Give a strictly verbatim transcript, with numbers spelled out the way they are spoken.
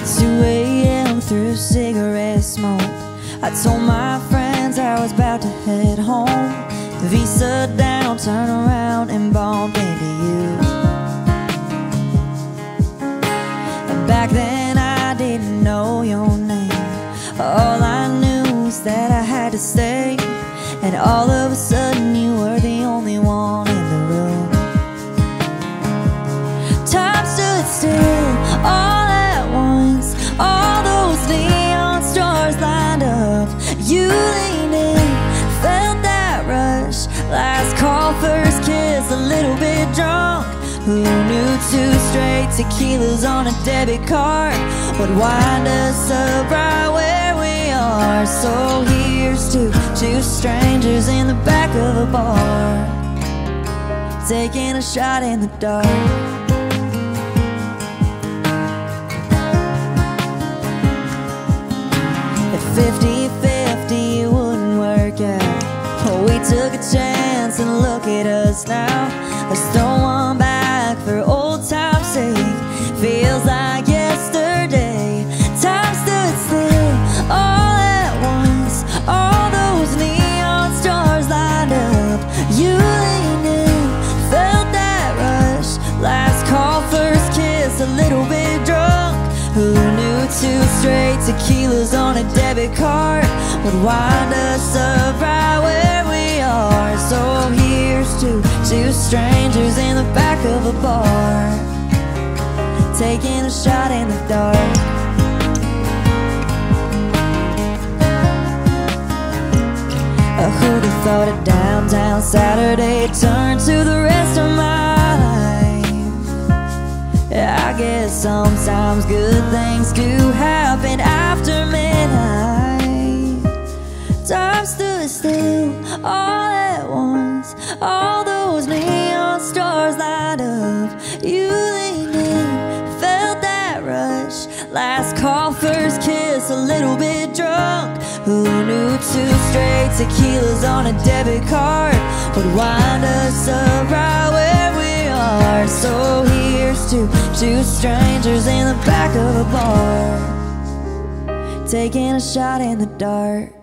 two A M through cigarette smoke, I told my friends I was about to head home. Visa down, turn around and bump into you. And back then I didn't know your name. All I knew was that I had to stay. And all of a sudden you were the only one in the room. Time stood still all at once. All those neon stars lined up. You leaned in, felt that rush. Last call, first kiss, a little bit drunk. Who knew two straight tequilas on a debit card would wind us up right where we are? So here's to two strangers in the back of a bar, taking a shot in the dark. fifty fifty, it wouldn't work out. Oh, we took a chance and look at us now. Let's throw one back for old time's sake. Feels like yesterday. Time stood still all at once. All those neon stars lined up. You leaned in, felt that rush. Last call, first kiss, a little bit drunk. Who knew two straight tequilas on a debit card would wind us up right where we are? So here's to two strangers in the back of a bar, taking a shot in the dark. Uh, who'd have thought a downtown Saturday turned to the rest of my life? I guess sometimes good things do happen after midnight. Time stood still all at once. All those neon stars lined up. You leaned in, felt that rush. Last call, first kiss, a little bit drunk. Who knew two straight tequilas on a debit card would wind us up right where we are? So here's to two strangers in the back of a bar, taking a shot in the dark.